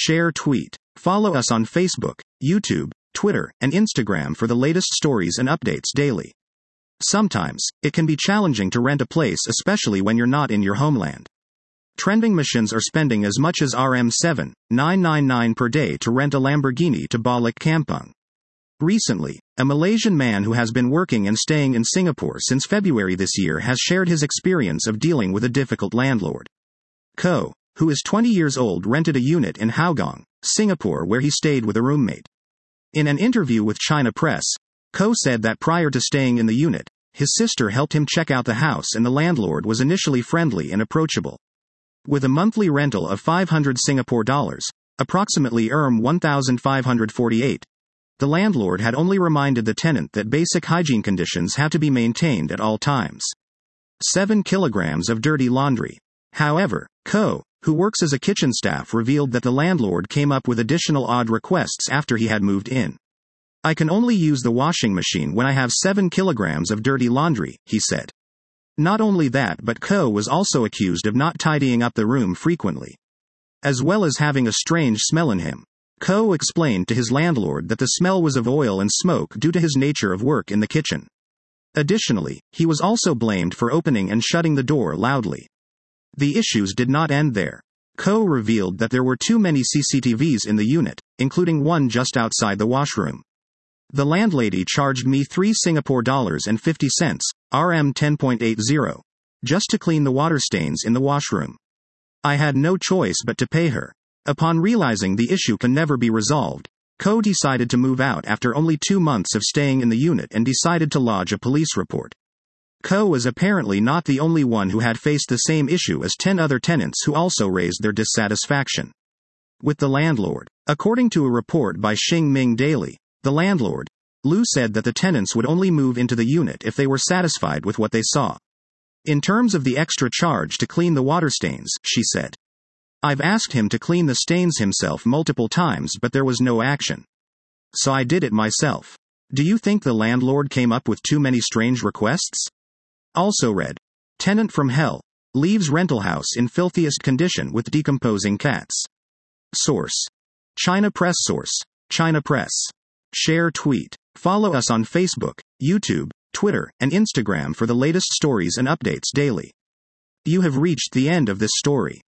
share, tweet. Follow us on Facebook, YouTube, Twitter, and Instagram for the latest stories and updates daily. Sometimes, it can be challenging to rent a place, especially when you're not in your homeland. Trending Malaysians are spending as much as RM7,999 per day to rent a Lamborghini to balik kampung. Recently, a Malaysian man who has been working and staying in Singapore since February this year has shared his experience of dealing with a difficult landlord. Ko, who is 20 years old, rented a unit in Hougang, Singapore, where he stayed with a roommate. In an interview with China Press, Ko said that prior to staying in the unit, his sister helped him check out the house and the landlord was initially friendly and approachable. With a monthly rental of 500 Singapore dollars, approximately $1,548, the landlord had only reminded the tenant that basic hygiene conditions have to be maintained at all times. 7 kilograms of dirty laundry. However, Ko, who works as a kitchen staff, revealed that the landlord came up with additional odd requests after he had moved in. I can only use the washing machine when I have 7 kilograms of dirty laundry, he said. Not only that, but Ko was also accused of not tidying up the room frequently, as well as having a strange smell in him. Ko explained to his landlord that the smell was of oil and smoke due to his nature of work in the kitchen. Additionally, he was also blamed for opening and shutting the door loudly. The issues did not end there. Ko revealed that there were too many CCTVs in the unit, including one just outside the washroom. The landlady charged me 3 Singapore dollars and 50 cents, RM 10.80, just to clean the water stains in the washroom. I had no choice but to pay her. Upon realizing the issue can never be resolved, Ko decided to move out after only 2 months of staying in the unit and decided to lodge a police report. Ko was apparently not the only one who had faced the same issue, as 10 other tenants who also raised their dissatisfaction with the landlord. According to a report by Xing Ming Daily, the landlord, Lu, said that the tenants would only move into the unit if they were satisfied with what they saw. In terms of the extra charge to clean the water stains, she said, I've asked him to clean the stains himself multiple times, but there was no action. So I did it myself. Do you think the landlord came up with too many strange requests? Also read, tenant from hell leaves rental house in filthiest condition with decomposing cats. Source: China Press. Source: China Press. Share, tweet. Follow us on Facebook, YouTube, Twitter, and Instagram for the latest stories and updates daily. You have reached the end of this story.